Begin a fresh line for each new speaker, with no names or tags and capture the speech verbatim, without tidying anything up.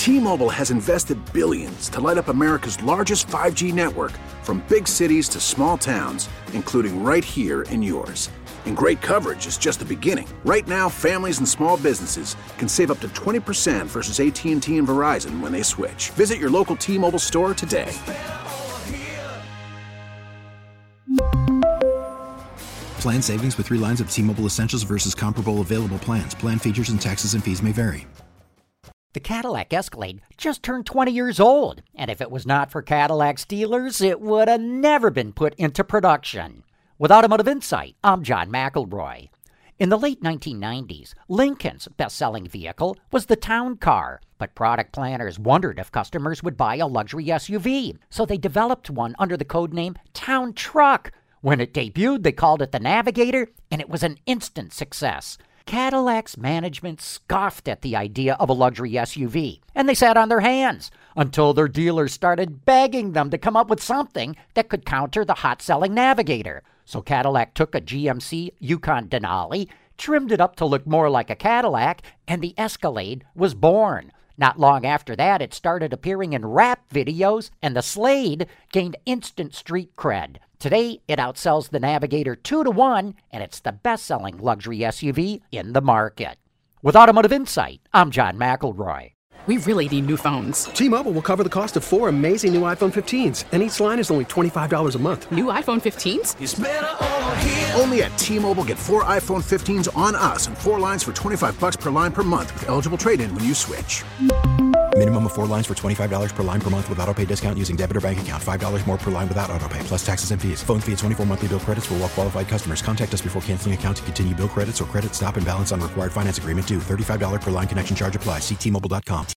T-Mobile has invested billions to light up America's largest five G network, from big cities to small towns, including right here in yours. And great coverage is just the beginning. Right now, families and small businesses can save up to twenty percent versus A T and T and Verizon when they switch. Visit your local T-Mobile store today.
Plan savings with three lines of T-Mobile Essentials versus comparable available plans. Plan features and taxes and fees may vary.
The Cadillac Escalade just turned twenty years old, and if it was not for Cadillac's dealers, it would have never been put into production. With Automotive Insight, I'm John McElroy. In the late nineteen nineties, Lincoln's best-selling vehicle was the Town Car, but product planners wondered if customers would buy a luxury S U V, so they developed one under the code name Town Truck. When it debuted, they called it the Navigator, and it was an instant success. Cadillac's management scoffed at the idea of a luxury S U V, and they sat on their hands until their dealers started begging them to come up with something that could counter the hot-selling Navigator. So Cadillac took a G M C Yukon Denali, trimmed it up to look more like a Cadillac, and the Escalade was born. Not long after that, it started appearing in rap videos, and the Slade gained instant street cred. Today, it outsells the Navigator two to one, and it's the best-selling luxury S U V in the market. With Automotive Insight, I'm John McElroy.
We really need new phones.
T-Mobile will cover the cost of four amazing new iPhone fifteens, and each line is only twenty-five dollars a month.
New iPhone fifteens?
It's better over here. Only at T-Mobile, get four iPhone fifteens on us and four lines for twenty-five bucks per line per month with eligible trade-in when you switch.
Minimum of four lines for twenty-five dollars per line per month with autopay discount using debit or bank account. five dollars more per line without autopay, plus taxes and fees. Phone fee at twenty-four monthly bill credits for well-qualified customers. Contact us before canceling account to continue bill credits or credit stop and balance on required finance agreement due. thirty-five dollars per line connection charge applies. See T Mobile dot com.